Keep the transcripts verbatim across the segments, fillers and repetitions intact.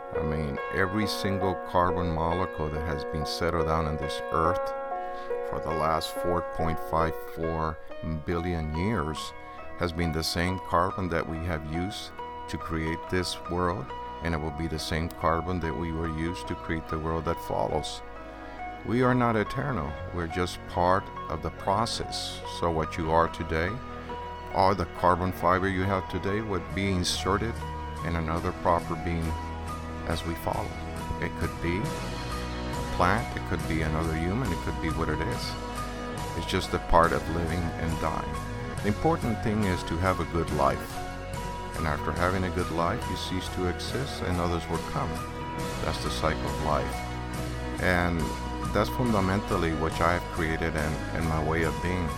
I mean, every single carbon molecule that has been settled down on this earth for the last four point five four billion years has been the same carbon that we have used to create this world, and it will be the same carbon that we will use to create the world that follows. We are not eternal. We're just part of the process. So what you are today, or the carbon fiber you have today, would be inserted in another proper being as we follow. It could be a plant, it could be another human, it could be what it is. It's just a part of living and dying. The important thing is to have a good life. And after having a good life, you cease to exist and others will come. That's the cycle of life. And that's fundamentally what I have created and, and my way of being.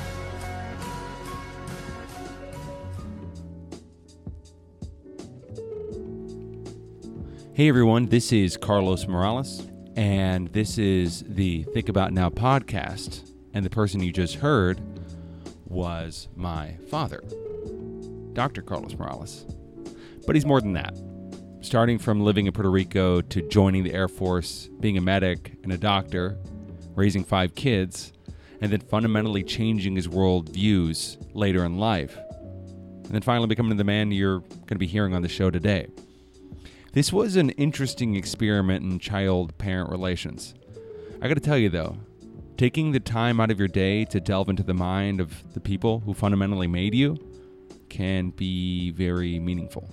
Hey everyone, this is Carlos Morales, and this is the Think About Now podcast. And the person you just heard was my father, Doctor Carlos Morales. But he's more than that. Starting from living in Puerto Rico to joining the Air Force, being a medic and a doctor, raising five kids, and then fundamentally changing his world views later in life. And then finally becoming the man you're going to be hearing on the show today. This was an interesting experiment in child-parent relations. I got to tell you though, taking the time out of your day to delve into the mind of the people who fundamentally made you can be very meaningful.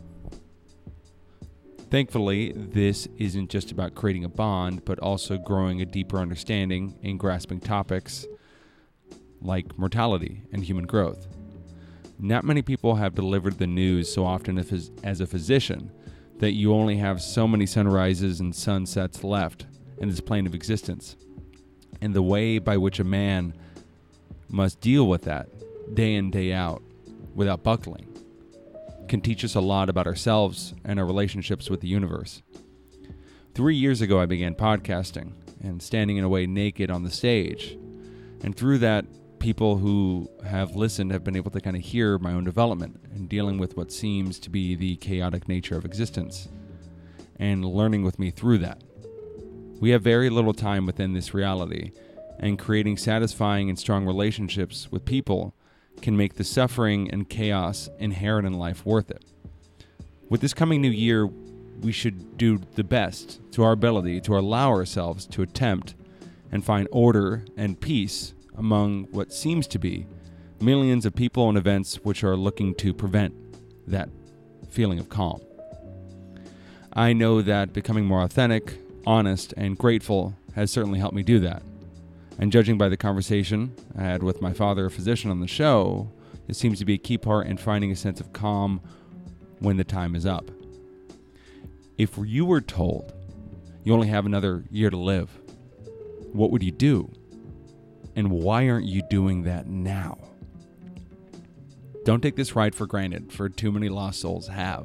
Thankfully, this isn't just about creating a bond, but also growing a deeper understanding and grasping topics like mortality and human growth. Not many people have delivered the news so often as a physician that you only have so many sunrises and sunsets left in this plane of existence. And the way by which a man must deal with that day in, day out without buckling can teach us a lot about ourselves and our relationships with the universe. Three years ago, I began podcasting and standing in a way naked on the stage. And through that, people who have listened have been able to kind of hear my own development and dealing with what seems to be the chaotic nature of existence and learning with me through that. We have very little time within this reality, and creating satisfying and strong relationships with people can make the suffering and chaos inherent in life worth it. With this coming new year, we should do the best to our ability to allow ourselves to attempt and find order and peace among what seems to be millions of people and events which are looking to prevent that feeling of calm. I know that becoming more authentic, honest, and grateful has certainly helped me do that. And judging by the conversation I had with my father, a physician, on the show, it seems to be a key part in finding a sense of calm when the time is up. If you were told you only have another year to live, what would you do? And why aren't you doing that now? Don't take this ride for granted, for too many lost souls have.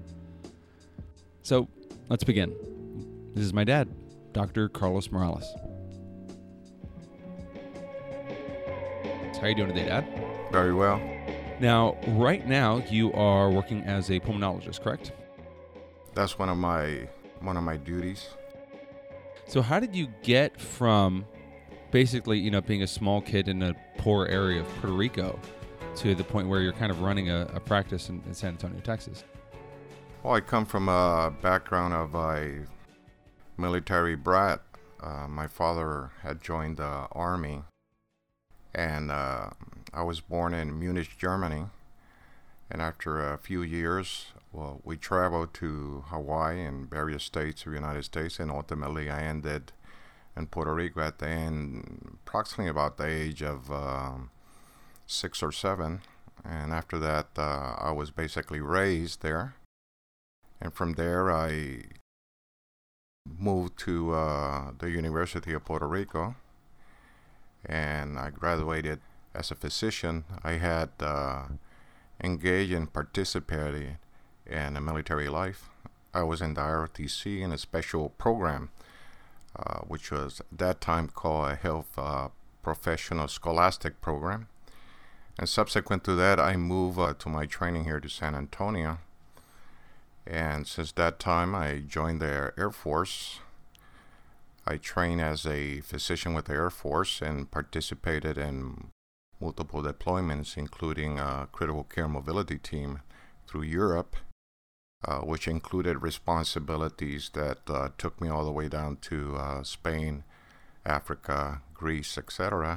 So, let's begin. This is my dad, Doctor Carlos Morales. How are you doing today, Dad? Very well. Now, right now, you are working as a pulmonologist, correct? That's one of my one of my duties. So how did you get from basically, you know, being a small kid in a poor area of Puerto Rico to the point where you're kind of running a, a practice in, in San Antonio, Texas? Well, I come from a background of a military brat. Uh, my father had joined the army. And uh, I was born in Munich, Germany. And after a few years, well, we traveled to Hawaii and various states of the United States. And ultimately, I ended in Puerto Rico at the end, approximately about the age of um, six or seven. And after that, uh, I was basically raised there. And from there, I moved to uh, the University of Puerto Rico. And I graduated as a physician. I had uh, engaged and participated in a military life. I was in the R O T C in a special program, uh, which was at that time called a Health uh, Professional Scholastic Program. And subsequent to that, I moved uh, to my training here to San Antonio. And since that time, I joined the Air Force. I trained as a physician with the Air Force and participated in multiple deployments, including a critical care mobility team through Europe, uh, which included responsibilities that uh, took me all the way down to uh, Spain, Africa, Greece, et cetera.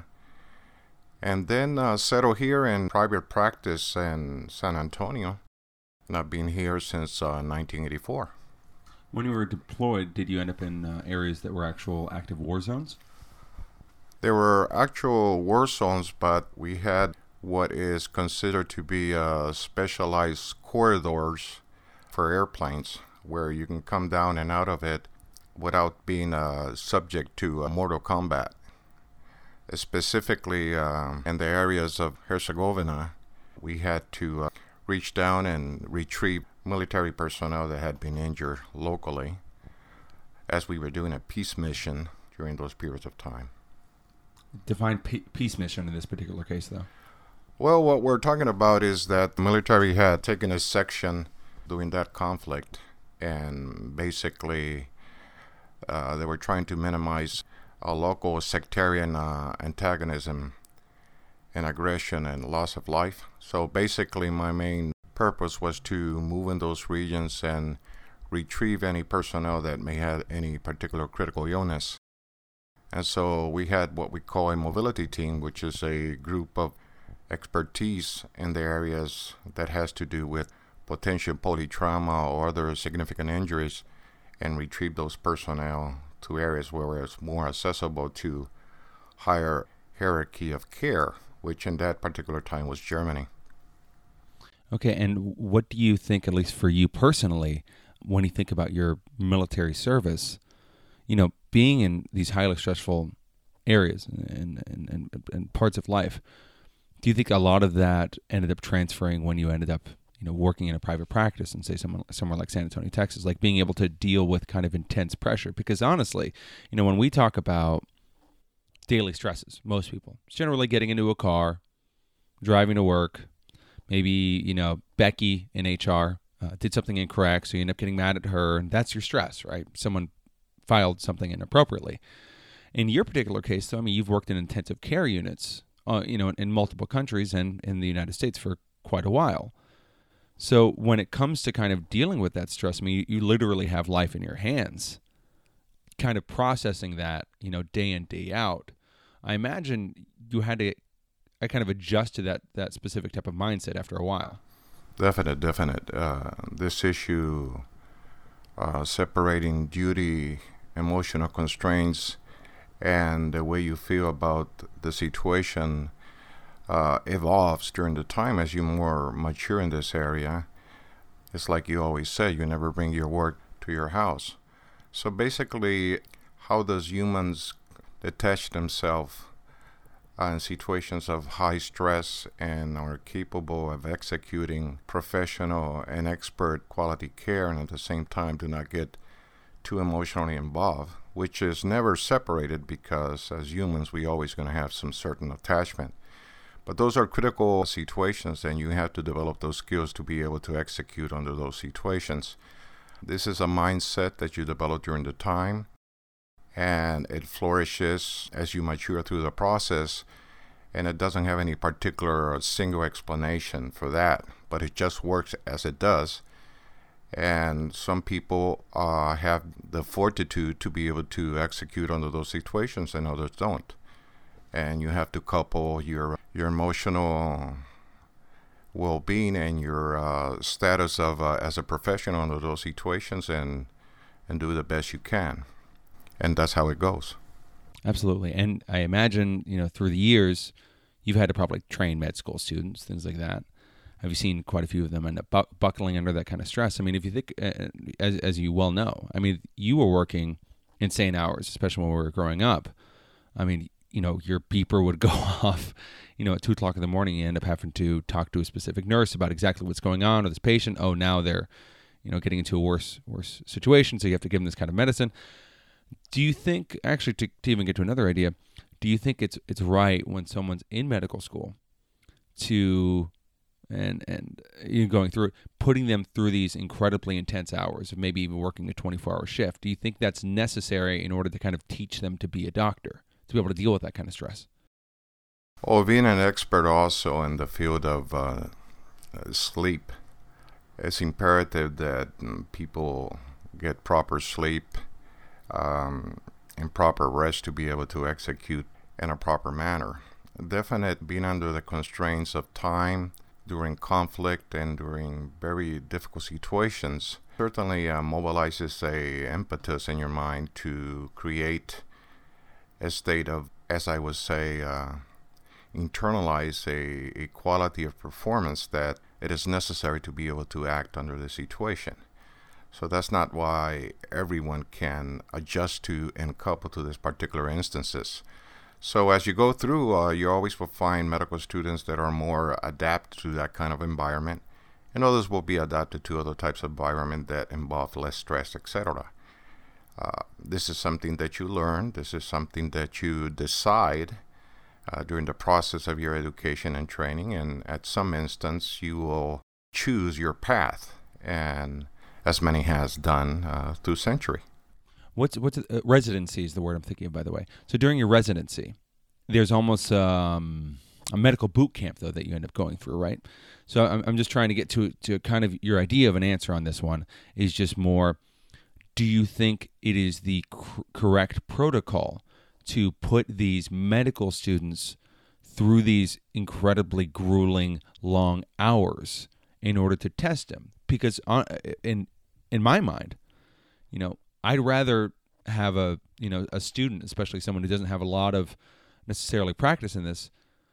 And then uh, settled here in private practice in San Antonio. And I've been here since uh, nineteen eighty-four. When you were deployed, did you end up in uh, areas that were actual active war zones? There were actual war zones, but we had what is considered to be uh, specialized corridors for airplanes, where you can come down and out of it without being uh, subject to uh, mortal combat. Specifically, uh, in the areas of Herzegovina, we had to uh, reach down and retrieve military personnel that had been injured locally, as we were doing a peace mission during those periods of time. Define pe- peace mission in this particular case, though. Well, what we're talking about is that the military had taken a section during that conflict, and basically uh, they were trying to minimize a local sectarian uh, antagonism and aggression and loss of life. So basically my main purpose was to move in those regions and retrieve any personnel that may have any particular critical illness. And so we had what we call a mobility team, which is a group of expertise in the areas that has to do with potential polytrauma or other significant injuries, and retrieve those personnel to areas where it's more accessible to higher hierarchy of care, which in that particular time was Germany. Okay, and what do you think, at least for you personally, when you think about your military service, you know, being in these highly stressful areas and, and, and, and parts of life, do you think a lot of that ended up transferring when you ended up, you know, working in a private practice and say someone, somewhere like San Antonio, Texas, like being able to deal with kind of intense pressure? Because honestly, you know, when we talk about daily stresses, most people, generally getting into a car, driving to work, maybe, you know, Becky in H R uh, did something incorrect, so you end up getting mad at her, and that's your stress, right? Someone filed something inappropriately. In your particular case, though, I mean, you've worked in intensive care units, uh, you know, in, in multiple countries and in the United States for quite a while. So when it comes to kind of dealing with that stress, I mean, you, you literally have life in your hands, kind of processing that, you know, day in, day out. I imagine you had to I kind of adjust to that that specific type of mindset after a while. Definite, definite. Uh, this issue, uh, separating duty, emotional constraints, and the way you feel about the situation uh, evolves during the time as you more mature in this area. It's like you always say, you never bring your work to your house. So basically, how does humans detach themselves Uh, in situations of high stress and are capable of executing professional and expert quality care, and at the same time do not get too emotionally involved, which is never separated, because as humans we always going to have some certain attachment. But those are critical situations, and you have to develop those skills to be able to execute under those situations. This is a mindset that you develop during the time, and it flourishes as you mature through the process, and it doesn't have any particular single explanation for that, but it just works as it does. And some people uh, have the fortitude to be able to execute under those situations, and others don't. And you have to couple your your emotional well-being and your uh, status of uh, as a professional under those situations, and and do the best you can. And that's how it goes. Absolutely. And I imagine, you know, through the years, you've had to probably train med school students, things like that. Have you seen quite a few of them end up bu- buckling under that kind of stress? I mean, if you think, uh, as as you well know, I mean, you were working insane hours, especially when we were growing up. I mean, you know, your beeper would go off, you know, at two o'clock in the morning. You end up having to talk to a specific nurse about exactly what's going on with this patient. Oh, now they're, you know, getting into a worse worse situation, so you have to give them this kind of medicine. Do you think, actually, to, to even get to another idea, do you think it's it's right when someone's in medical school to and and you going through putting them through these incredibly intense hours of maybe even working a twenty-four hour shift. Do you think that's necessary in order to kind of teach them to be a doctor, to be able to deal with that kind of stress? Well, being an expert also in the field of uh, sleep, it's imperative that mm, people get proper sleep um, and proper rest to be able to execute in a proper manner. Definite being under the constraints of time during conflict and during very difficult situations certainly uh, mobilizes a impetus in your mind to create a state of, as I would say, uh, internalize a, a quality of performance that it is necessary to be able to act under the situation. So that's not why everyone can adjust to and couple to this particular instances. So as you go through, uh, you always will find medical students that are more adapted to that kind of environment, and others will be adapted to other types of environment that involve less stress, et cetera. Uh, this is something that you learn. This is something that you decide uh, during the process of your education and training, and at some instance, you will choose your path, and as many has done uh, through century. What's what's uh, residency is the word I'm thinking of, by the way. So during your residency, there's almost um, a medical boot camp, though, that you end up going through, right? So I'm, I'm just trying to get to to kind of your idea of an answer on this one is just more, do you think it is the cr- correct protocol to put these medical students through these incredibly grueling long hours in order to test them? Because on, in in my mind, you know, I'd rather have a, you know, a student, especially someone who doesn't have a lot of necessarily practice in this,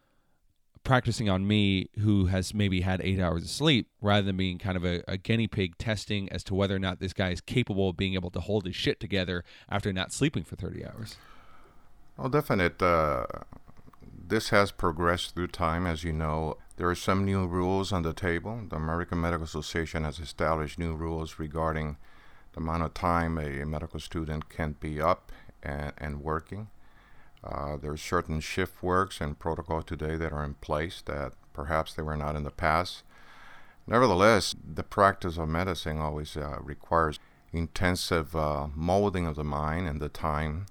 practicing on me who has maybe had eight hours of sleep, rather than being kind of a, a guinea pig testing as to whether or not this guy is capable of being able to hold his shit together after not sleeping for thirty hours. Well, definite. Uh, this has progressed through time, as you know. There are some new rules on the table. The American Medical Association has established new rules regarding the amount of time a medical student can be up and, and working. Uh, there are certain shift works and protocols today that are in place that perhaps they were not in the past. Nevertheless, the practice of medicine always uh, requires intensive uh, molding of the mind and the time,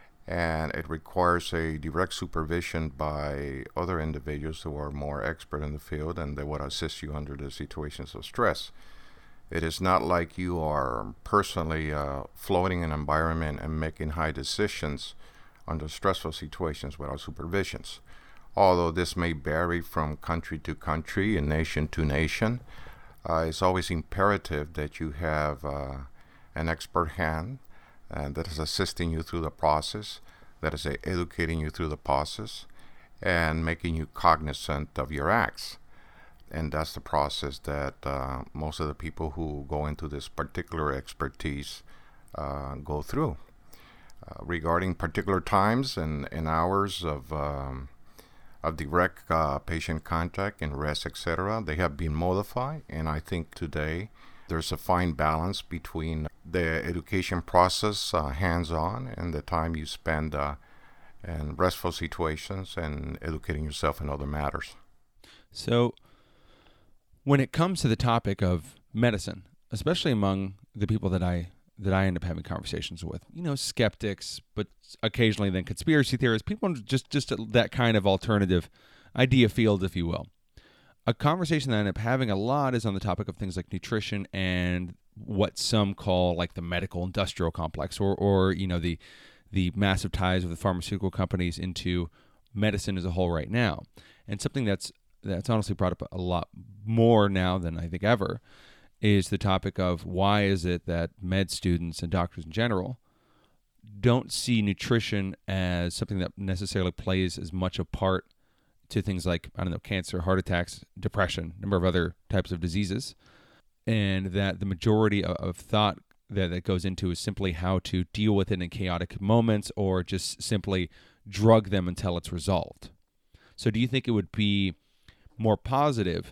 and it requires a direct supervision by other individuals who are more expert in the field, and they would assist you under the situations of stress. It is not like you are personally uh, floating in an environment and making high decisions under stressful situations without supervisions. Although this may vary from country to country and nation to nation, uh, it's always imperative that you have uh, an expert hand uh, that is assisting you through the process, that is uh, educating you through the process, and making you cognizant of your acts. And that's the process that uh, most of the people who go into this particular expertise uh, go through. Uh, regarding particular times and, and hours of um, of direct uh, patient contact and rest, et cetera, they have been modified. And I think today there's a fine balance between the education process, uh, hands-on, and the time you spend uh, in restful situations and educating yourself in other matters. So when it comes to the topic of medicine, especially among the people that I that I end up having conversations with, you know, skeptics, but occasionally then conspiracy theorists, people just just that kind of alternative idea field, if you will. A conversation that I end up having a lot is on the topic of things like nutrition and what some call like the medical industrial complex, or or you know the the massive ties of the pharmaceutical companies into medicine as a whole right now. And something that's that's honestly brought up a lot more now than I think ever is the topic of why is it that med students and doctors in general don't see nutrition as something that necessarily plays as much a part to things like, I don't know, cancer, heart attacks, depression, a number of other types of diseases, and that the majority of, of thought that, that goes into is simply how to deal with it in chaotic moments or just simply drug them until it's resolved. So do you think it would be more positive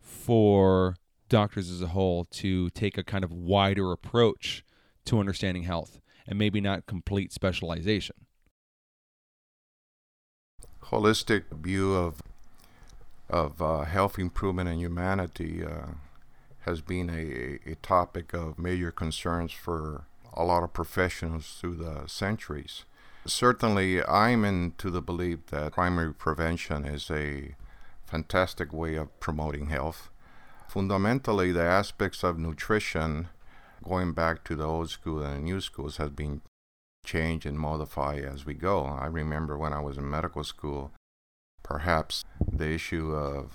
for doctors as a whole to take a kind of wider approach to understanding health and maybe not complete specialization? Holistic view of of uh, health improvement and humanity uh, has been a, a topic of major concerns for a lot of professionals through the centuries. Certainly, I'm into the belief that primary prevention is a fantastic way of promoting health. Fundamentally, the aspects of nutrition, going back to the old school and the new schools, has been changed and modified as we go. I remember when I was in medical school, perhaps the issue of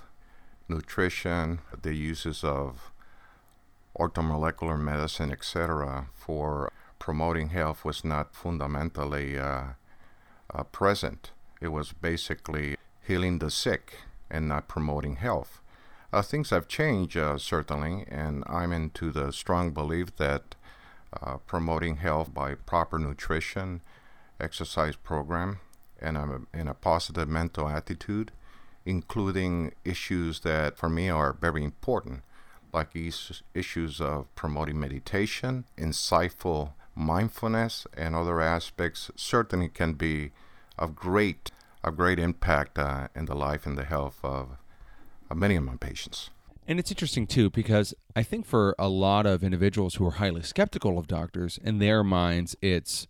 nutrition, the uses of orthomolecular medicine, et cetera, for promoting health was not fundamentally uh, uh, present. It was basically healing the sick and not promoting health. Uh, things have changed, uh, certainly, and I'm into the strong belief that uh, promoting health by proper nutrition, exercise program, and a, and a positive mental attitude, including issues that for me are very important, like is, issues of promoting meditation, insightful mindfulness, and other aspects, certainly can be of great, of great impact uh, in the life and the health of, of many of my patients. And it's interesting, too, because I think for a lot of individuals who are highly skeptical of doctors, in their minds, it's,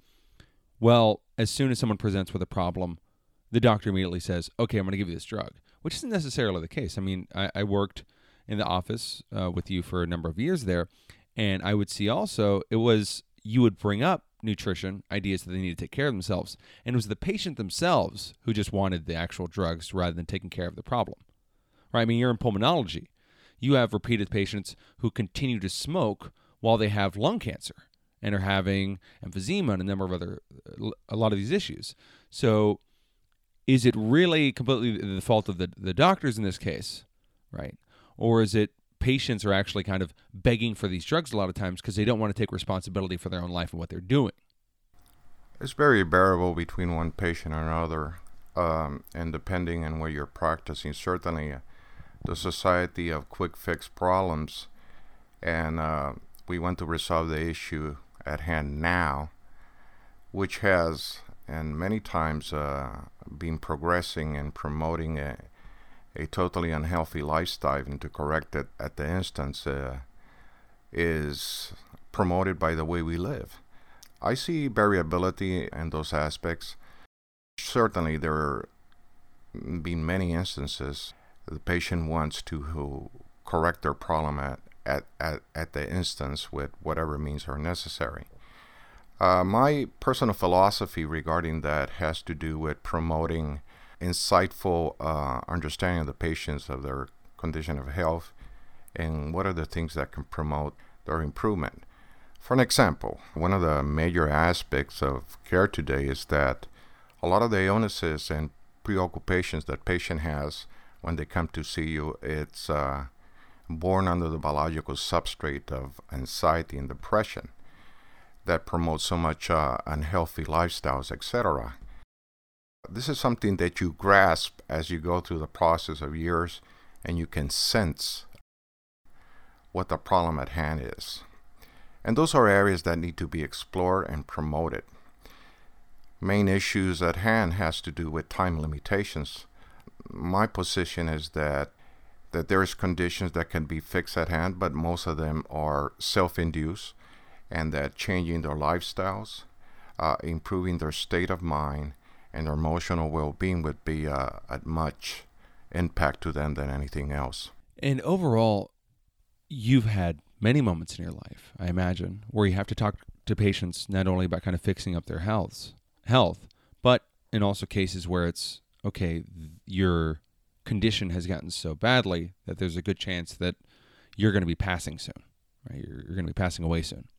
well, as soon as someone presents with a problem, the doctor immediately says, okay, I'm going to give you this drug, which isn't necessarily the case. I mean, I, I worked in the office uh, with you for a number of years there, and I would see also it was you would bring up nutrition, ideas that they need to take care of themselves, and it was the patient themselves who just wanted the actual drugs rather than taking care of the problem. Right? I mean, you're in pulmonology. You have repeated patients who continue to smoke while they have lung cancer and are having emphysema and a number of other, a lot of these issues. So is it really completely the fault of the, the doctors in this case, right? Or is it patients are actually kind of begging for these drugs a lot of times because they don't want to take responsibility for their own life and what they're doing? It's very variable between one patient and another, um, and depending on where you're practicing. Certainly, uh, the Society of Quick Fix Problems, and uh, we want to resolve the issue at hand now, which has, and many times, uh, been progressing and promoting a, a totally unhealthy lifestyle, and to correct it at the instance uh, is promoted by the way we live. I see variability in those aspects. Certainly, there have been many instances the patient wants to who correct their problem at, at, at, at the instance with whatever means are necessary. Uh, my personal philosophy regarding that has to do with promoting insightful uh, understanding of the patients of their condition of health and what are the things that can promote their improvement. For an example, one of the major aspects of care today is that a lot of the illnesses and preoccupations that patient has when they come to see you, it's uh, born under the biological substrate of anxiety and depression that promotes so much uh, unhealthy lifestyles, et cetera. This is something that you grasp as you go through the process of years, and you can sense what the problem at hand is. And those are areas that need to be explored and promoted. Main issues at hand has to do with time limitations. My position is that that there's conditions that can be fixed at hand, but most of them are self-induced, and that changing their lifestyles, uh, improving their state of mind, and their emotional well-being would be uh, at much impact to them than anything else. And overall, you've had many moments in your life, I imagine, where you have to talk to patients not only about kind of fixing up their health, health, but in also cases where it's, okay, your condition has gotten so badly that there's a good chance that you're going to be passing soon, right? You're, you're going to be passing away soon.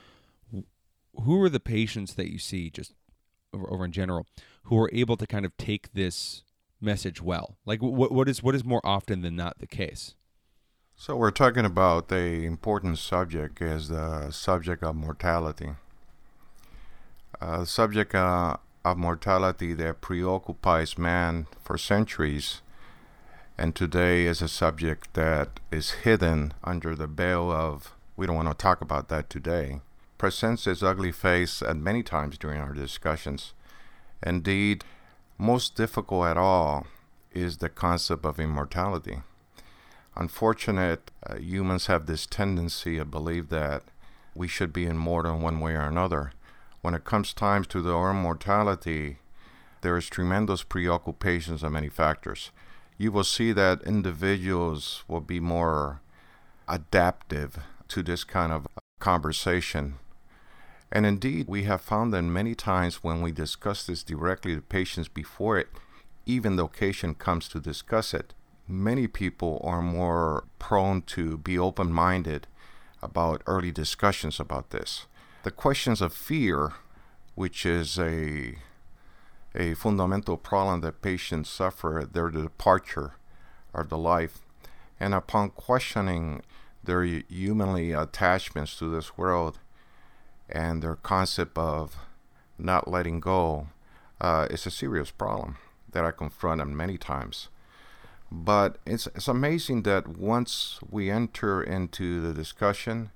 Who are the patients that you see just over, over in general who are able to kind of take this message well? Like what what is what is more often than not the case? So we're talking about the important subject is the subject of mortality. Uh, the subject uh, of mortality that preoccupies man for centuries, and today is a subject that is hidden under the veil of, we don't want to talk about that today, presents its ugly face at many times during our discussions. Indeed, most difficult at all is the concept of immortality. Unfortunate, uh, humans have this tendency to believe that we should be immortal in one way or another. When it comes time to the immortality, there is tremendous preoccupations of many factors. You will see that individuals will be more adaptive to this kind of conversation. And indeed, we have found that many times when we discuss this directly to patients before it, even the occasion comes to discuss it, many people are more prone to be open-minded about early discussions about this. The questions of fear, which is a a fundamental problem that patients suffer at their departure of the life, and upon questioning their humanly attachments to this world and their concept of not letting go, uh, is a serious problem that I confront them many times. But it's it's amazing that once we enter into the discussion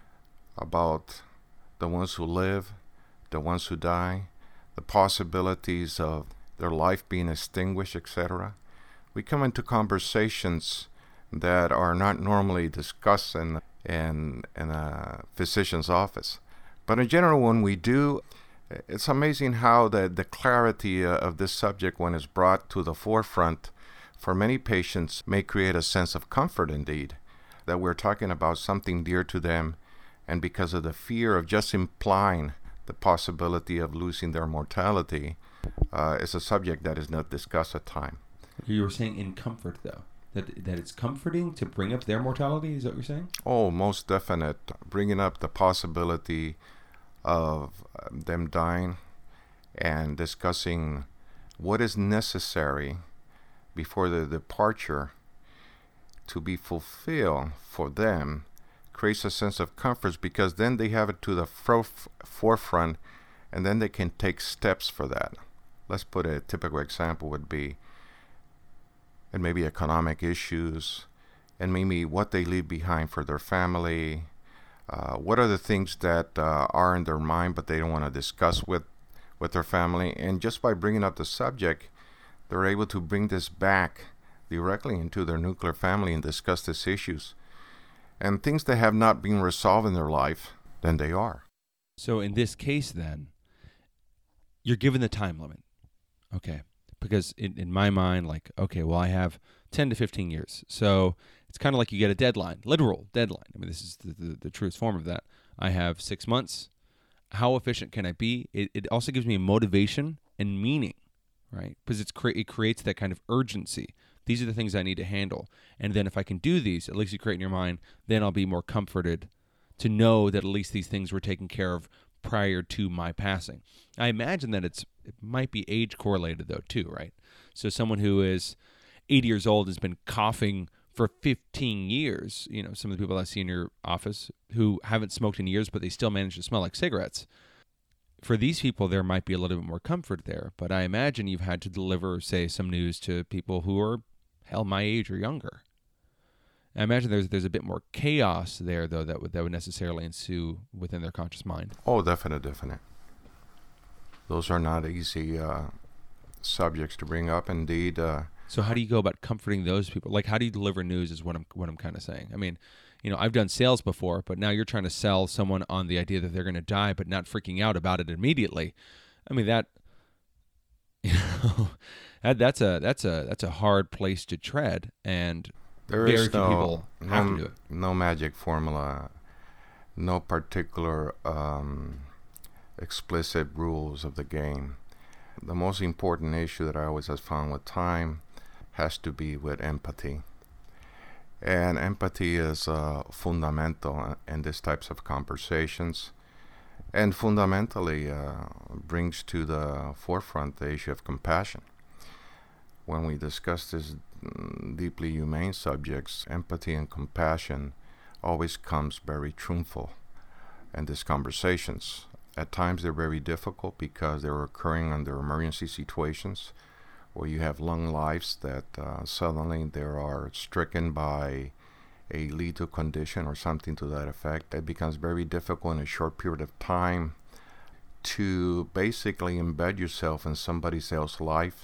about the ones who live, the ones who die, the possibilities of their life being extinguished, et cetera, we come into conversations that are not normally discussed in, in, in a physician's office. But in general, when we do, it's amazing how the, the clarity uh, of this subject, when it's brought to the forefront, for many patients may create a sense of comfort indeed, that we're talking about something dear to them, and because of the fear of just implying the possibility of losing their mortality, uh, is a subject that is not discussed at time. You were saying in comfort, though, that that it's comforting to bring up their mortality, is that what you're saying? Oh, most definite. Bringing up the possibility of them dying and discussing what is necessary before the departure to be fulfilled for them creates a sense of comfort, because then they have it to the fro- forefront, and then they can take steps for that. Let's put a typical example would be, and maybe economic issues, and maybe what they leave behind for their family. Uh, what are the things that uh, are in their mind but they don't want to discuss with, with their family? And just by bringing up the subject, they're able to bring this back directly into their nuclear family and discuss these issues. And things that have not been resolved in their life, then they are. So in this case, then, you're given the time limit. Okay. Because in, in my mind, like, okay, well, I have ten to fifteen years. So it's kind of like you get a deadline, literal deadline. I mean, this is the, the, the truest form of that. I have six months. How efficient can I be? It, it also gives me motivation and meaning, right? Because it's cre- it creates that kind of urgency. These are the things I need to handle. And then if I can do these, at least you create in your mind, then I'll be more comforted to know that at least these things were taken care of prior to my passing. I imagine that it's it might be age correlated, though, too, right? So someone who is eighty years old has been coughing for fifteen years, you know, some of the people I see in your office who haven't smoked in years, but they still manage to smell like cigarettes. For these people, there might be a little bit more comfort there. But I imagine you've had to deliver, say, some news to people who are, hell, my age or younger. I imagine there's there's a bit more chaos there, though, that would that would necessarily ensue within their conscious mind. Oh, definite, definite. Those are not easy uh, subjects to bring up, indeed. Uh, so how do you go about comforting those people? Like, how do you deliver news is what I'm what I'm kind of saying. I mean, you know, I've done sales before, but now you're trying to sell someone on the idea that they're going to die, but not freaking out about it immediately. I mean, that, you know, that, that's a that's a that's a hard place to tread, and there very is few no, people have no, to do it. No magic formula, no particular um, explicit rules of the game. The most important issue that I always have found with time has to be with empathy. And empathy is uh, fundamental in these types of conversations, and fundamentally uh, brings to the forefront the issue of compassion. When we discuss these deeply humane subjects, empathy and compassion always comes very truthful in these conversations. At times they're very difficult because they're occurring under emergency situations where you have long lives that uh, suddenly they are stricken by a lethal condition or something to that effect. It becomes very difficult in a short period of time to basically embed yourself in somebody else's life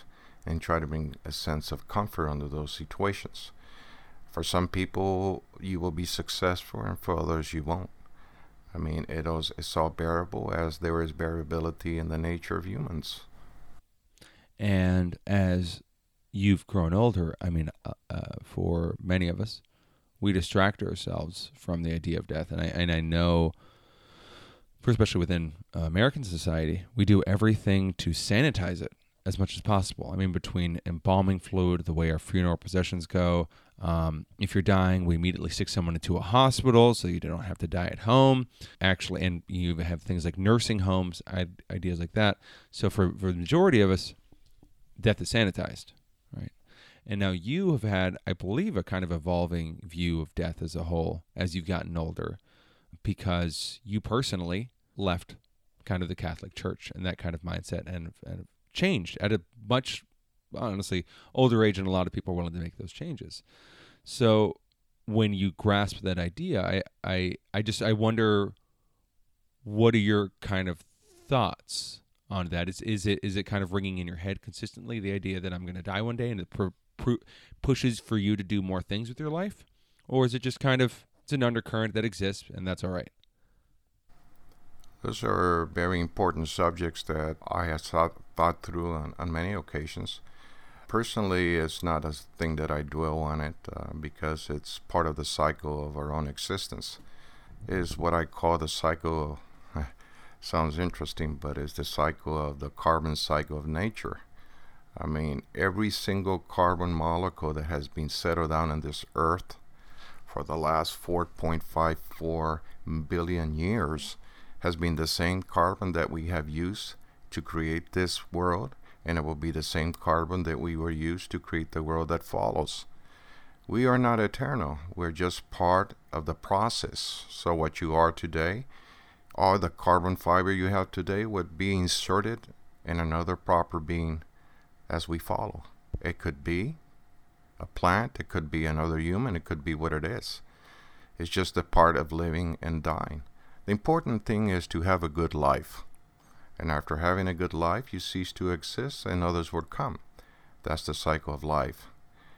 and try to bring a sense of comfort under those situations. For some people, you will be successful, and for others, you won't. I mean, it is, it's all bearable, as there is variability in the nature of humans. And as you've grown older, I mean, uh, uh, for many of us, we distract ourselves from the idea of death. And I, and I know, for especially within uh, American society, we do everything to sanitize it as much as possible. I mean, between embalming fluid, the way our funeral processions go, um, if you're dying, we immediately stick someone into a hospital so you don't have to die at home. Actually, and you have things like nursing homes, ideas like that. So for, for the majority of us, death is sanitized, right? And now you have had, I believe, a kind of evolving view of death as a whole as you've gotten older, because you personally left kind of the Catholic Church and that kind of mindset, and, and changed at a much, honestly, older age, and a lot of people are willing to make those changes. So when you grasp that idea, I, I, I just, I wonder, what are your kind of thoughts on that? Is, is it, is it kind of ringing in your head consistently, the idea that I'm going to die one day, and it pr- pr- pushes for you to do more things with your life? Or is it just kind of, it's an undercurrent that exists, and that's all right? Those are very important subjects that I have thought, thought through on, on many occasions. Personally, it's not a thing that I dwell on it uh, because it's part of the cycle of our own existence. It is what I call the cycle, sounds interesting, but it's the cycle of the carbon cycle of nature. I mean, every single carbon molecule that has been settled down on this earth for the last four point five four billion years has been the same carbon that we have used to create this world, and it will be the same carbon that we will use to create the world that follows. We are not eternal. We're just part of the process. So what you are today, all the carbon fiber you have today would be inserted in another proper being as we follow. It could be a plant, it could be another human, it could be what it is. It's just a part of living and dying. The important thing is to have a good life. And after having a good life, you cease to exist and others would come. That's the cycle of life.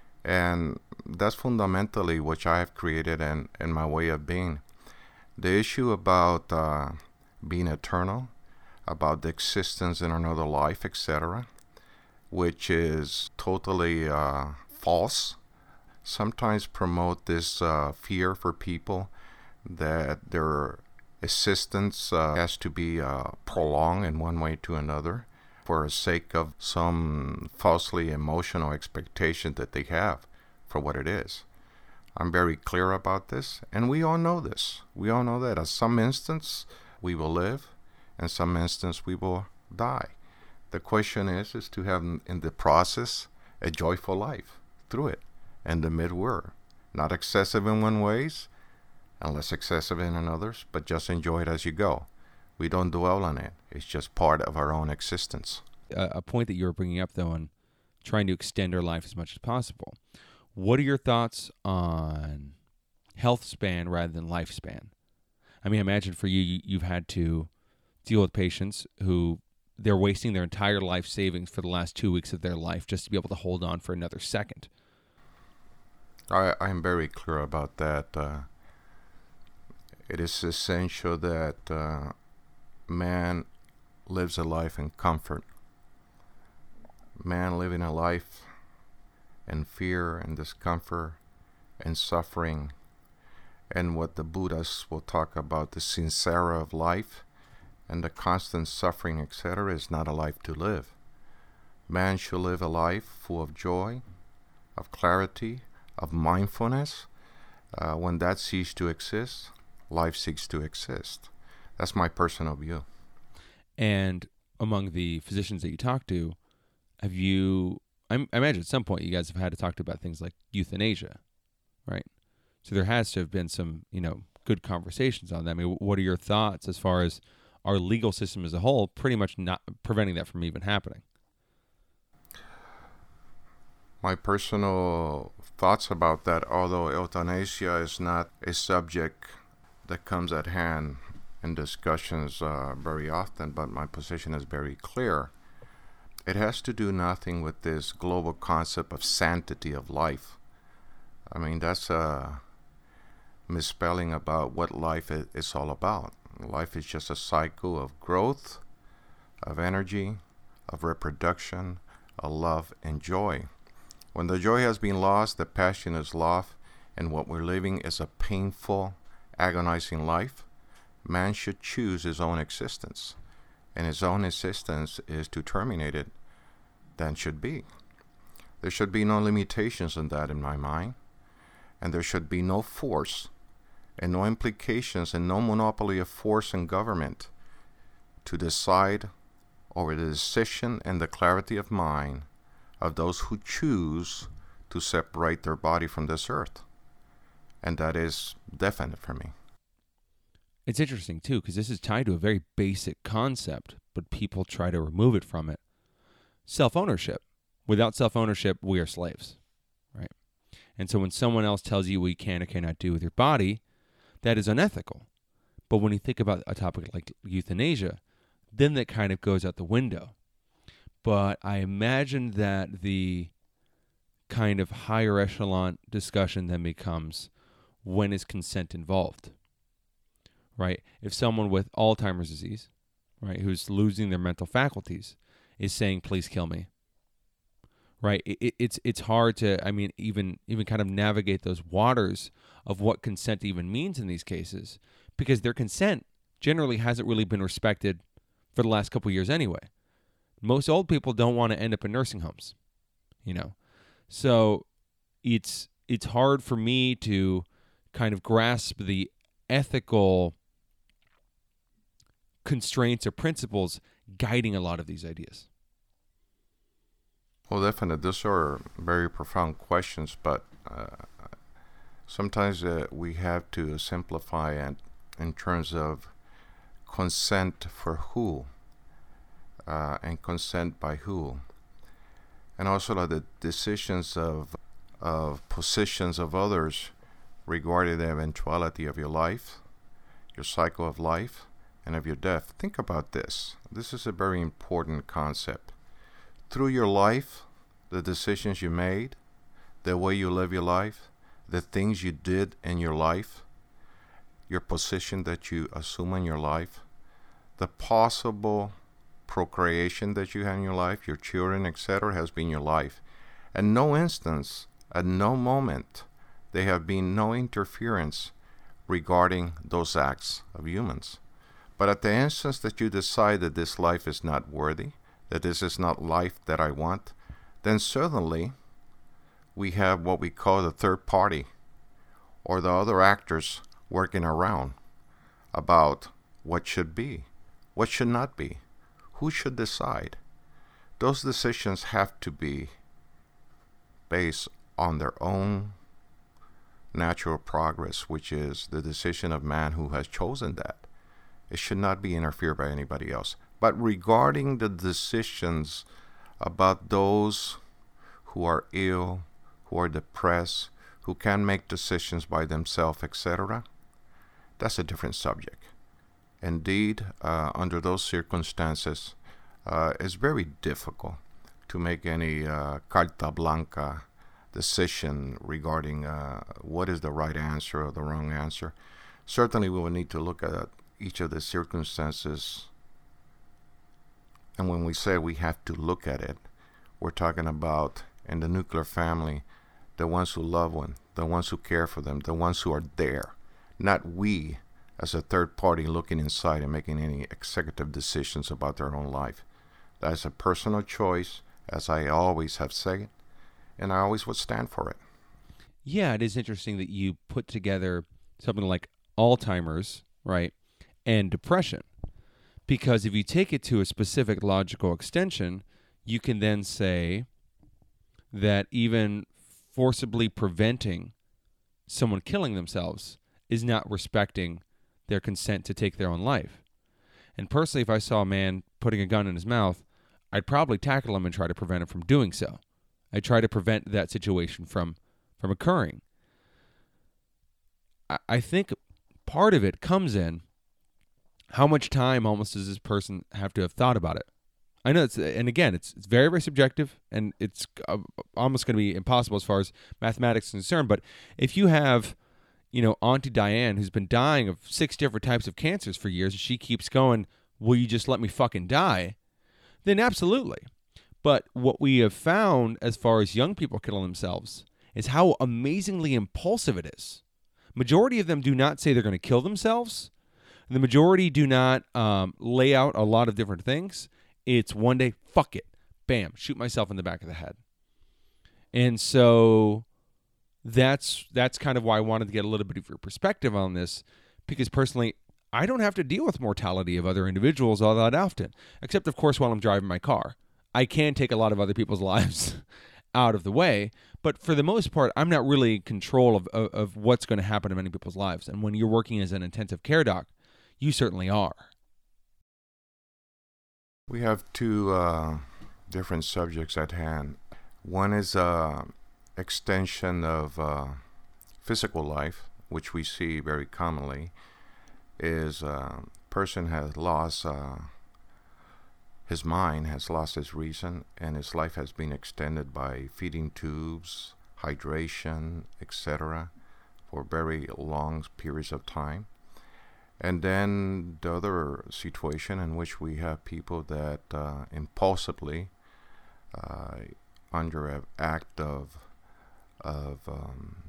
And that's fundamentally what I have created and, and my way of being. The issue about uh, being eternal, about the existence in another life, et cetera, which is totally uh, false, sometimes promote this uh, fear for people that their existence uh, has to be uh, prolonged in one way to another for the sake of some falsely emotional expectation that they have for what it is. I'm very clear about this, and we all know this. We all know that at some instance we will live, and some instance we will die. The question is, is to have in the process a joyful life through it, and the mid-word. Not excessive in one ways, and less excessive in others, but just enjoy it as you go. We don't dwell on it. It's just part of our own existence. A, a point that you were bringing up, though, on trying to extend our life as much as possible. What are your thoughts on health span rather than lifespan? I mean, imagine for you, you, you've had to deal with patients who they're wasting their entire life savings for the last two weeks of their life just to be able to hold on for another second. I, I'm very clear about that. Uh, it is essential that uh, man lives a life in comfort. Man living a life in fear and discomfort and suffering, and what the Buddhists will talk about, the samsara of life and the constant suffering, et cetera, is not a life to live. Man should live a life full of joy, of clarity, of mindfulness. Uh, when that ceases to exist, life ceases to exist. That's my personal view. And among the physicians that you talk to, have you, I imagine at some point you guys have had to talk to about things like euthanasia, right? So there has to have been some, you know, good conversations on that. I mean, what are your thoughts as far as our legal system as a whole pretty much not preventing that from even happening? My personal thoughts about that, although euthanasia is not a subject that comes at hand in discussions uh, very often, but my position is very clear. it has to do nothing with this global concept of sanctity of life. I mean, that's a misspelling about what life is all about. Life is just a cycle of growth, of energy, of reproduction, of love and joy. When the joy has been lost, the passion is lost, and what we're living is a painful, agonizing life, man should choose his own existence. And his own existence is to terminate it, then should be. There should be no limitations on that in my mind. And there should be no force and no implications and no monopoly of force and government to decide over the decision and the clarity of mind of those who choose to separate their body from this earth. And that is definite for me. It's interesting, too, because this is tied to a very basic concept, but people try to remove it from it. Self-ownership. Without self-ownership, we are slaves, right? And so when someone else tells you what you can or cannot do with your body, that is unethical. But when you think about a topic like euthanasia, then that kind of goes out the window. But I imagine that the kind of higher echelon discussion then becomes, when is consent involved? Right? If someone with Alzheimer's disease, right, who's losing their mental faculties, is saying, please kill me, right? It, it's it's hard to, I mean, even even kind of navigate those waters of what consent even means in these cases, because their consent generally hasn't really been respected for the last couple of years anyway. Most old people don't want to end up in nursing homes, you know? So it's it's hard for me to kind of grasp the ethical constraints or principles guiding a lot of these ideas. Well, definitely, those are very profound questions, but uh, sometimes uh, we have to simplify it in terms of consent for who, uh, and consent by who, and also like the decisions of of positions of others regarding the eventuality of your life, your cycle of life, and of your death. Think about this. This is a very important concept. Through your life, the decisions you made, the way you live your life, the things you did in your life, your position that you assume in your life, the possible procreation that you had in your life, your children, et cetera, has been your life. At no instance, at no moment, there have been no interference regarding those acts of humans. But at the instance that you decide that this life is not worthy, that this is not life that I want, then certainly we have what we call the third party, or the other actors working around about what should be, what should not be, who should decide. Those decisions have to be based on their own natural progress, which is the decision of man who has chosen that. It should not be interfered by anybody else. But regarding the decisions about those who are ill, who are depressed, who can't make decisions by themselves, et cetera, that's a different subject. Indeed, uh, under those circumstances, uh, it's very difficult to make any uh, carta blanca decision regarding uh, what is the right answer or the wrong answer. Certainly, we will need to look at each of the circumstances. And when we say we have to look at it, we're talking about in the nuclear family, the ones who love one, the ones who care for them, the ones who are there, not we as a third party looking inside and making any executive decisions about their own life. That is a personal choice, as I always have said, and I always would stand for it. Yeah, it is interesting that you put together something like Alzheimer's, right, and depression. Because if you take it to a specific logical extension, you can then say that even forcibly preventing someone killing themselves is not respecting their consent to take their own life. And personally, if I saw a man putting a gun in his mouth, I'd probably tackle him and try to prevent him from doing so. I'd try to prevent that situation from, from occurring. I, I think part of it comes in how much time almost does this person have to have thought about it? I know it's, and again, it's it's very, very subjective, and it's uh, almost going to be impossible as far as mathematics is concerned. But if you have, you know, Auntie Diane, who's been dying of six different types of cancers for years, and she keeps going, will you just let me fucking die? Then absolutely. But what we have found as far as young people killing themselves is how amazingly impulsive it is. Majority of them do not say they're going to kill themselves. The majority do not um, lay out a lot of different things. It's one day, fuck it, bam, shoot myself in the back of the head. And so that's that's kind of why I wanted to get a little bit of your perspective on this, because personally, I don't have to deal with mortality of other individuals all that often, except, of course, while I'm driving my car. I can take a lot of other people's lives out of the way, but for the most part, I'm not really in control of, of, of what's going to happen in many people's lives. And when you're working as an intensive care doc, you certainly are. We have two uh, different subjects at hand. One is uh, extension of uh, physical life, which we see very commonly, is a uh, person has lost uh, his mind, has lost his reason, and his life has been extended by feeding tubes, hydration, et cetera, for very long periods of time. And then the other situation in which we have people that uh, impulsively, uh, under an act of of um,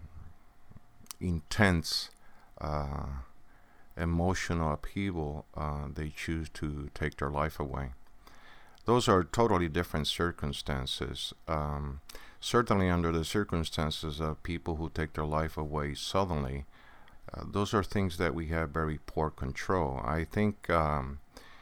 intense uh, emotional upheaval, uh, they choose to take their life away. Those are totally different circumstances. Um, certainly under the circumstances of people who take their life away suddenly, Uh, those are things that we have very poor control. I think um,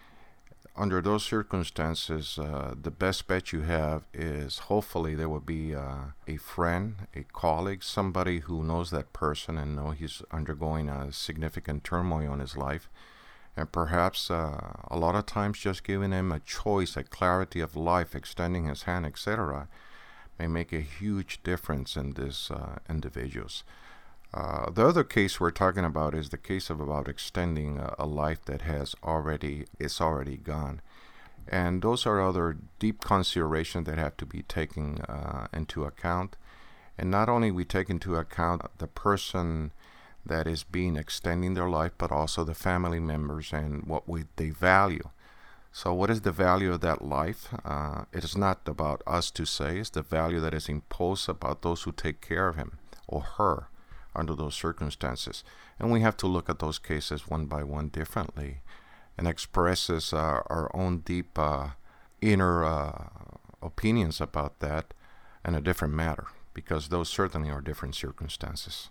under those circumstances, uh, the best bet you have is hopefully there will be uh, a friend, a colleague, somebody who knows that person and know he's undergoing a significant turmoil in his life. And perhaps uh, a lot of times just giving him a choice, a clarity of life, extending his hand, et cetera, may make a huge difference in these uh, individuals. Uh, the other case we're talking about is the case of about extending a, a life that has already, it's already gone. And those are other deep considerations that have to be taken uh, into account. And not only we take into account the person that is being extending their life, but also the family members and what we, they value. So what is the value of that life? Uh, it is not about us to say, it's the value that is imposed about those who take care of him or her under those circumstances. And we have to look at those cases one by one differently and expresses uh, our own deep uh, inner uh, opinions about that in a different matter, because those certainly are different circumstances.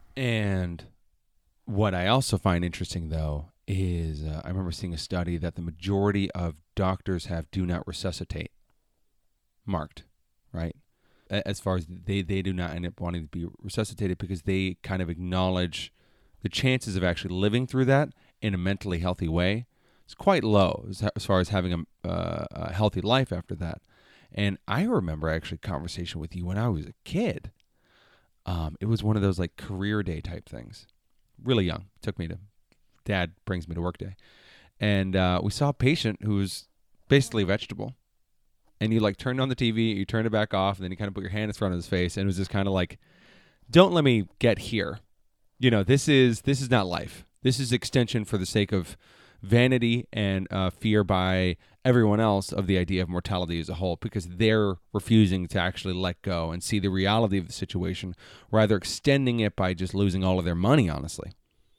And what I also find interesting, though, is uh, I remember seeing a study that the majority of doctors have do not resuscitate marked, right? As far as they, they do not end up wanting to be resuscitated because they kind of acknowledge the chances of actually living through that in a mentally healthy way is quite low as, as far as having a, uh, a healthy life after that. And I remember actually a conversation with you when I was a kid. Um, it was one of those like career day type things. Really young. Took me to, Dad brings me to work day. And uh, we saw a patient who was basically a vegetable. And you like turned on the T V, you turned it back off, and then you kind of put your hand in front of his face, and it was just kind of like, don't let me get here. You know, this is this is not life. This is extension for the sake of vanity and uh, fear by everyone else of the idea of mortality as a whole, because they're refusing to actually let go and see the reality of the situation, rather extending it by just losing all of their money, honestly.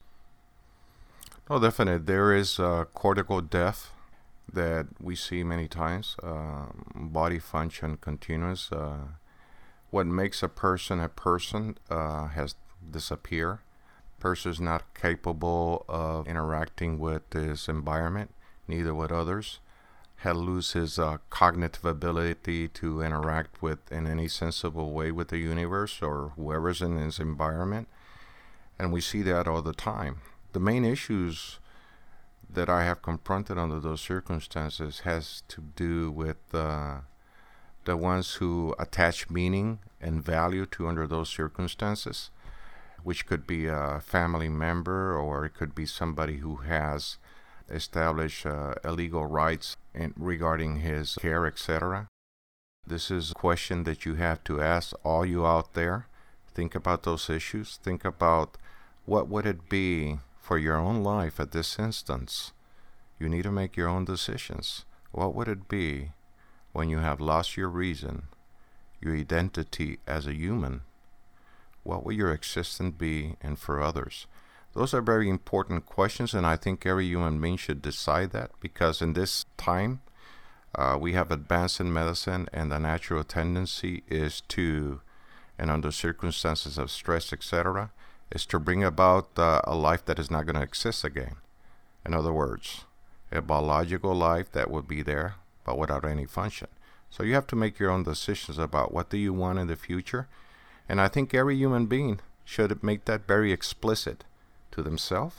Oh, definitely. There is uh, cortical death that we see many times, uh, body function continuous. Uh, what makes a person a person uh, has disappeared. Person is not capable of interacting with his environment, neither with others. Had lose his uh, cognitive ability to interact with in any sensible way with the universe or whoever's in his environment. And we see that all the time. The main issues that I have confronted under those circumstances has to do with uh, the ones who attach meaning and value to under those circumstances, which could be a family member or it could be somebody who has established uh, illegal rights in, regarding his care, et cetera. This is a question that you have to ask all you out there. Think about those issues. Think about what would it be for your own life at this instance. You need to make your own decisions. What would it be when you have lost your reason, your identity as a human? What will your existence be and for others? Those are very important questions, and I think every human being should decide that, because in this time, uh, we have advanced in medicine, and the natural tendency is to, and under circumstances of stress, et cetera, is to bring about uh, a life that is not going to exist again. In other words, a biological life that would be there, but without any function. So you have to make your own decisions about what do you want in the future. And I think every human being should make that very explicit to themselves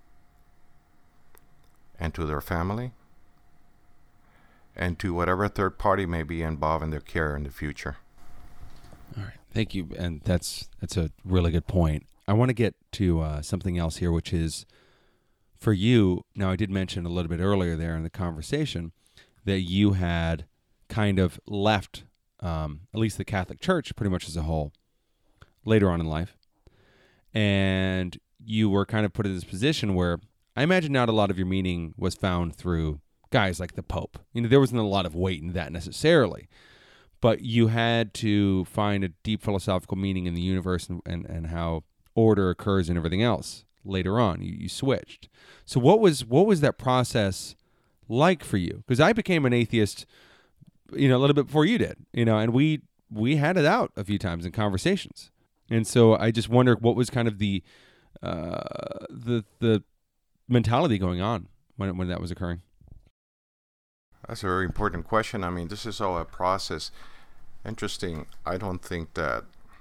and to their family and to whatever third party may be involved in their care in the future. All right. Thank you. And that's that's a really good point. I want to get to uh, something else here, which is for you. Now, I did mention a little bit earlier there in the conversation that you had kind of left, um, at least the Catholic Church, pretty much as a whole, later on in life. And you were kind of put in this position where I imagine not a lot of your meaning was found through guys like the Pope. You know, there wasn't a lot of weight in that necessarily. But you had to find a deep philosophical meaning in the universe and, and, and how order occurs and everything else later on. You, you switched. So what was what was that process like for you? Because I became an atheist, you know, a little bit before you did, you know, and we we had it out a few times in conversations. And so I just wonder what was kind of the uh, the the mentality going on when when that was occurring. That's a very important question. I mean, this is all a process. Interesting. I don't think that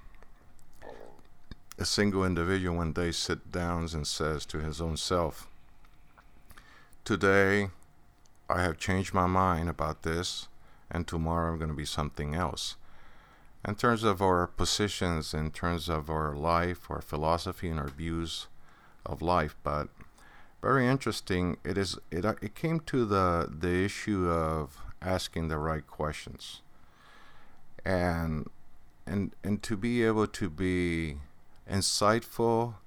a single individual one day sits down and says to his own self, today I have changed my mind about this, and tomorrow I'm going to be something else. In terms of our positions, in terms of our life, our philosophy, and our views of life, but very interesting. It is. It it came to the the issue of asking the right questions, and and and to be able to be insightful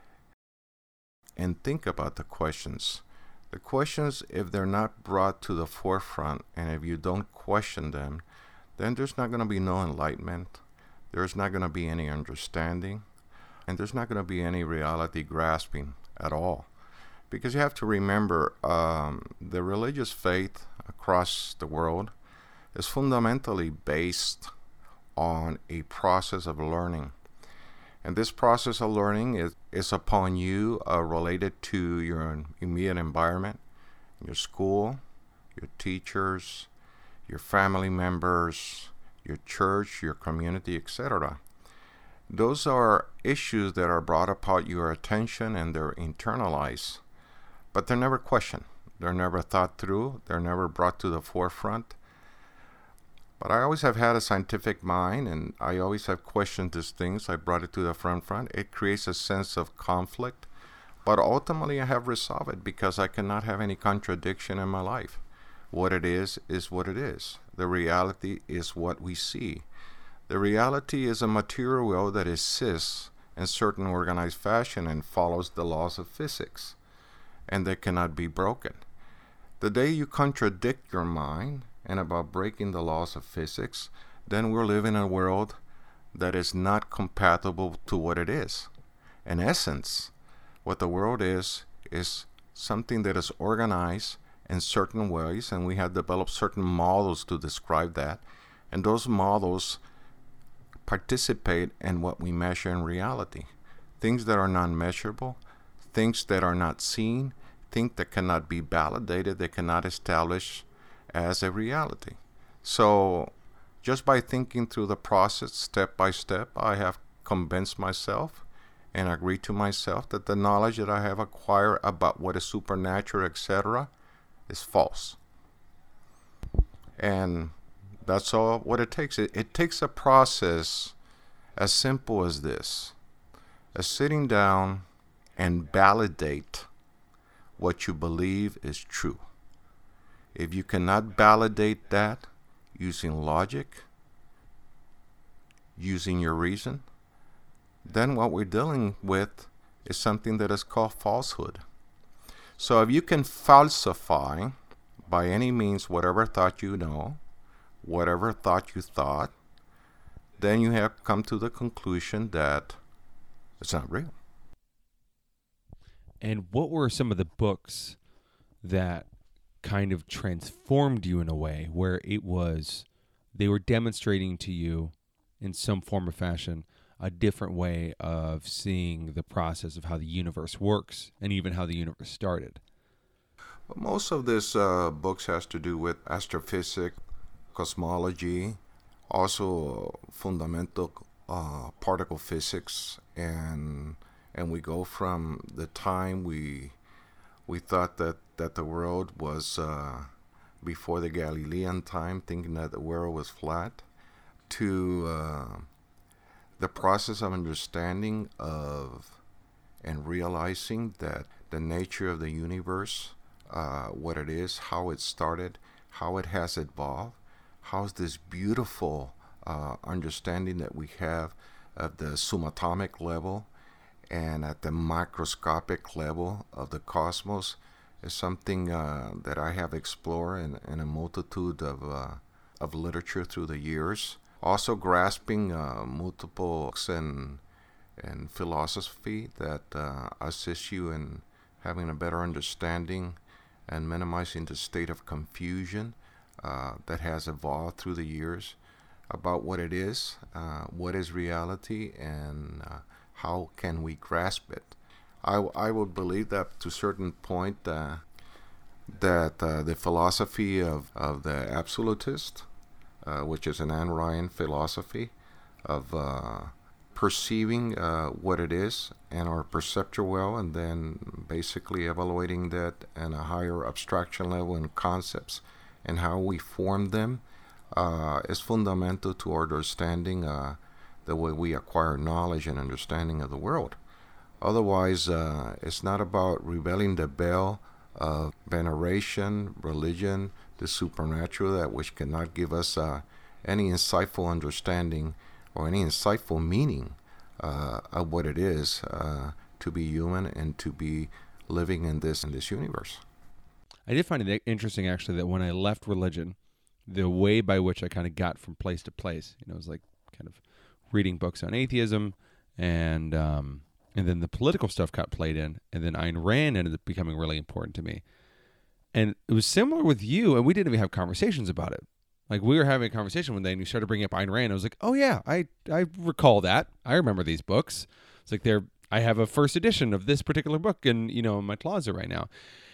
and think about the questions. The questions, if they're not brought to the forefront, and if you don't question them, then there's not going to be no enlightenment. There's not going to be any understanding, and there's not going to be any reality grasping at all. Because you have to remember, um, the religious faith across the world is fundamentally based on a process of learning. And this process of learning is, is upon you uh, related to your immediate environment, your school, your teachers, your family members, your church, your community, et cetera. Those are issues that are brought upon your attention and they're internalized. But they're never questioned. They're never thought through. They're never brought to the forefront. But I always have had a scientific mind, and I always have questioned these things. I brought it to the front front. It creates a sense of conflict. But ultimately, I have resolved it because I cannot have any contradiction in my life. What it is, is what it is. The reality is what we see. The reality is a material world that exists in certain organized fashion and follows the laws of physics, and they cannot be broken. The day you contradict your mind and about breaking the laws of physics, then we're living in a world that is not compatible to what it is. In essence, what the world is, is something that is organized in certain ways, and we have developed certain models to describe that, and those models participate in what we measure in reality. Things that are non-measurable, things that are not seen, things that cannot be validated, they cannot establish as a reality. So just by thinking through the process step by step, I have convinced myself and agreed to myself that the knowledge that I have acquired about what is supernatural, et cetera, is false. And that's all what it takes. It, it takes a process as simple as this, as sitting down and validate what you believe is true. If you cannot validate that using logic, using your reason, then what we're dealing with is something that is called falsehood. So if you can falsify by any means whatever thought you know, whatever thought you thought, then you have come to the conclusion that it's not real. And what were some of the books that kind of transformed you in a way where it was, they were demonstrating to you in some form or fashion a different way of seeing the process of how the universe works and even how the universe started? Well, most of this uh, books has to do with astrophysics, cosmology, also fundamental uh, particle physics, and and we go from the time we we thought that, that the world was uh, before the Galilean time, thinking that the world was flat, to uh, the process of understanding of and realizing that the nature of the universe, uh, what it is, how it started, how it has evolved, how's this beautiful uh, understanding that we have of the subatomic level and at the microscopic level of the cosmos is something uh, that I have explored in, in a multitude of uh, of literature through the years. Also grasping uh, multiple books and, and philosophy that uh, assist you in having a better understanding and minimizing the state of confusion uh, that has evolved through the years about what it is, uh, what is reality, and uh, how can we grasp it. I, I would believe that to a certain point uh, that uh, the philosophy of, of the absolutist, uh, which is an Ayn Rand philosophy of uh, perceiving uh, what it is and our perceptual well, and then basically evaluating that in a higher abstraction level in concepts and how we form them, uh, is fundamental to our understanding uh, the way we acquire knowledge and understanding of the world. Otherwise, uh, it's not about revealing the bell of veneration, religion, the supernatural, that which cannot give us uh, any insightful understanding or any insightful meaning uh, of what it is uh, to be human and to be living in this in this universe. I did find it interesting, actually, that when I left religion, the way by which I kind of got from place to place, you know, it was like kind of reading books on atheism, and um, and then the political stuff got played in, and then Ayn Rand ended up becoming really important to me. And it was similar with you, and we didn't even have conversations about it. Like, we were having a conversation one day, and you started bringing up Ayn Rand. I was like, oh yeah, I I recall that. I remember these books. It's like they're I have a first edition of this particular book, in you know in my closet right now,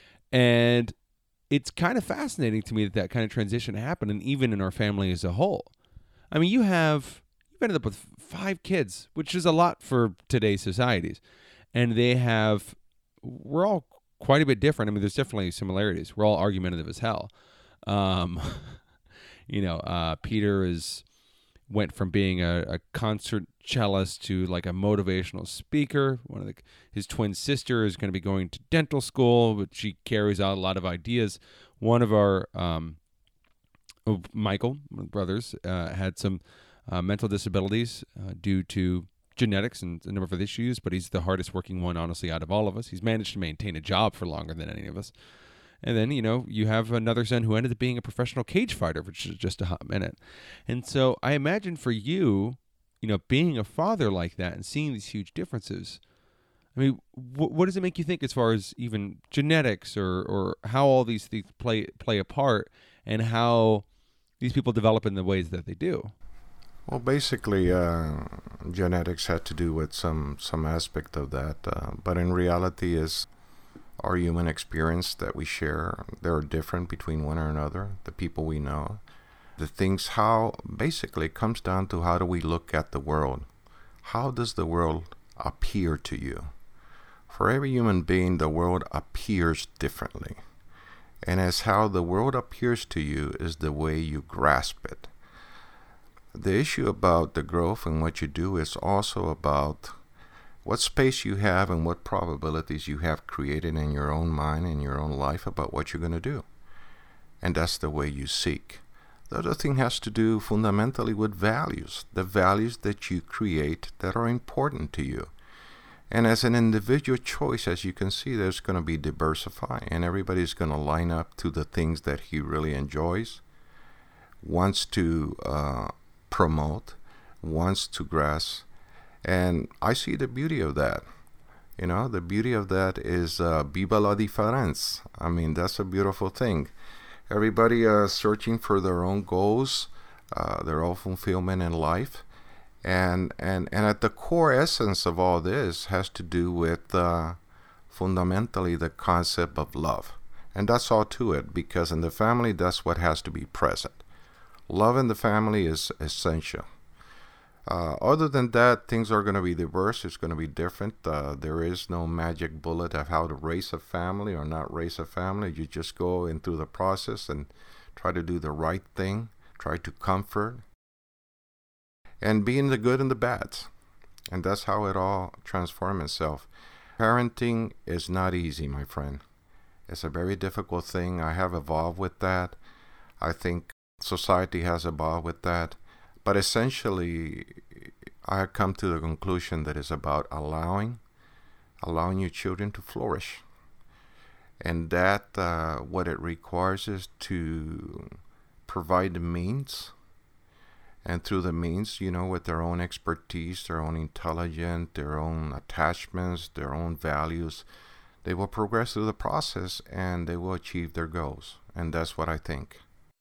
and it's kind of fascinating to me that that kind of transition happened, and even in our family as a whole. I mean, you have you've ended up with five kids, which is a lot for today's societies, and they have we're all quite a bit different. I mean, there's definitely similarities. We're all argumentative as hell. Um, you know, uh, Peter is went from being a, a concert cellist to like a motivational speaker. One of the, his twin sister is going to be going to dental school, but she carries out a lot of ideas. One of our um, oh, Michael brothers uh, had some uh, mental disabilities uh, due to genetics and a number of issues, but he's the hardest working one, honestly, out of all of us. He's managed to maintain a job for longer than any of us. And then, you know, you have another son who ended up being a professional cage fighter for just a hot minute. And so I imagine for you, you know, being a father like that and seeing these huge differences, I mean, wh- what does it make you think as far as even genetics or, or how all these things play play a part and how these people develop in the ways that they do? Well, basically, uh, genetics had to do with some, some aspect of that, uh, but in reality is our human experience that we share. They're different between one another, the people we know, the things, how basically it comes down to how do we look at the world? How does the world appear to you? For every human being, the world appears differently. And as how the world appears to you is the way you grasp it. The issue about the growth and what you do is also about what space you have and what probabilities you have created in your own mind and your own life about what you're going to do. and that's the way you seek. The other thing has to do fundamentally with values, the values that you create that are important to you. And as an individual choice, as you can see, there's going to be diversify, and everybody's going to line up to the things that he really enjoys, wants to uh, promote, wants to grasp. And I see the beauty of that. You know, the beauty of that is uh, viva la diferencia. I mean, that's a beautiful thing. Everybody uh, searching for their own goals, uh, their own fulfillment in life. And, and and at the core essence of all this has to do with uh, fundamentally the concept of love. And that's all to it, because in the family, that's what has to be present. Love in the family is essential. Uh, other than that, things are going to be diverse. It's going to be different. Uh, there is no magic bullet of how to raise a family or not raise a family. You just go in through the process and try to do the right thing, try to comfort, and be in the good and the bad. And that's how it all transforms itself. Parenting is not easy, my friend. It's a very difficult thing. I have evolved with that. I think society has evolved with that. But essentially, I have come to the conclusion that it's about allowing, allowing your children to flourish. And that, uh, what it requires is to provide the means. And through the means, you know, with their own expertise, their own intelligence, their own attachments, their own values, they will progress through the process and they will achieve their goals. And that's what I think.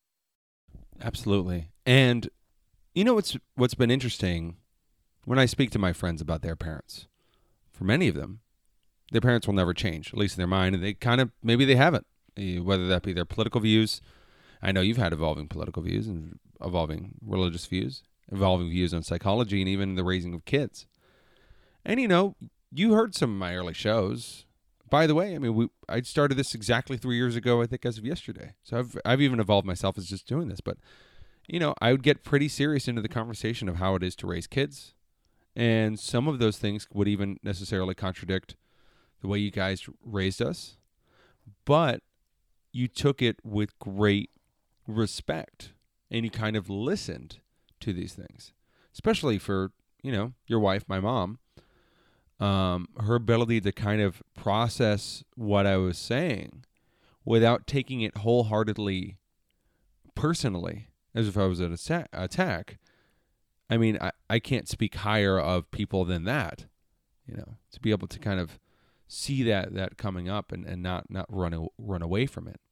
Absolutely. And you know what's what's been interesting when I speak to my friends about their parents? For many of them, their parents will never change, at least in their mind, and they kind of, maybe they haven't, whether that be their political views. I know you've had evolving political views and evolving religious views, evolving views on psychology, and even the raising of kids. And, you know, you heard some of my early shows. By the way, I mean, we, I started this exactly three years ago, I think, as of yesterday. So I've I've even evolved myself as just doing this. But, you know, I would get pretty serious into the conversation of how it is to raise kids. And some of those things would even necessarily contradict the way you guys raised us. But you took it with great respect. And you kind of listened to these things, especially for, you know, your wife, my mom, um, her ability to kind of process what I was saying without taking it wholeheartedly personally, as if I was an atta- attack. I mean, I, I can't speak higher of people than that, you know, to be able to kind of see that, that coming up and, and not, not run, a, run away from it.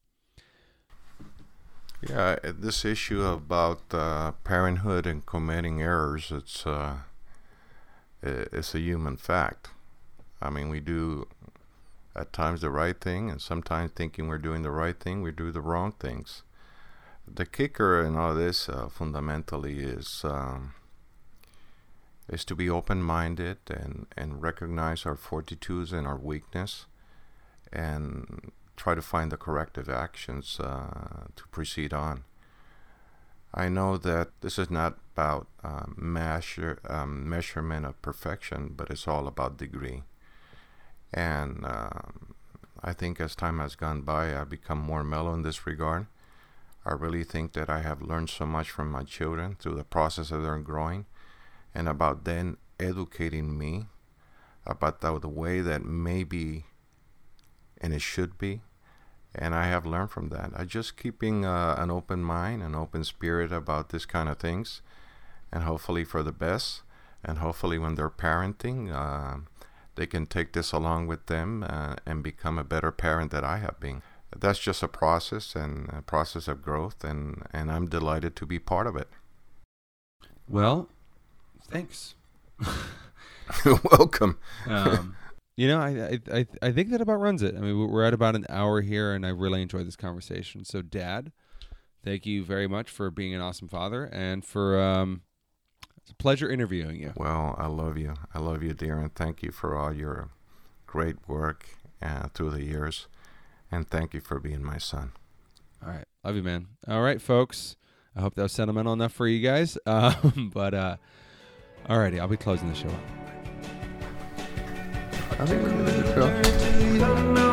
Yeah, this issue about uh, parenthood and committing errors, it's uh, it's a human fact. I mean, we do at times the right thing, and sometimes thinking we're doing the right thing, we do the wrong things. The kicker in all this uh, fundamentally is um, is to be open-minded and, and recognize our fortitudes and our weakness, and try to find the corrective actions uh, to proceed on. I know that this is not about uh, measure, um, measurement of perfection, but it's all about degree. And um, I think as time has gone by, I've become more mellow in this regard. I really think that I have learned so much from my children through the process of their growing, and about them educating me about the, the way that maybe, and it should be. And I have learned from that. I just keeping uh, an open mind, an open spirit about this kind of things, and hopefully for the best. And hopefully when they're parenting, uh, they can take this along with them uh, and become a better parent that I have been. That's just a process and a process of growth, and, and I'm delighted to be part of it. Well, thanks. You're welcome. um, You know, I, I I think that about runs it. I mean, we're at about an hour here, and I really enjoyed this conversation. So, Dad, thank you very much for being an awesome father, and for um, it's a pleasure interviewing you. Well, I love you. I love you, dear, and thank you for all your great work uh, through the years, and thank you for being my son. All right, love you, man. All right, folks. I hope that was sentimental enough for you guys. Um, but uh, alrighty, I'll be closing the show up. I think we're good to go.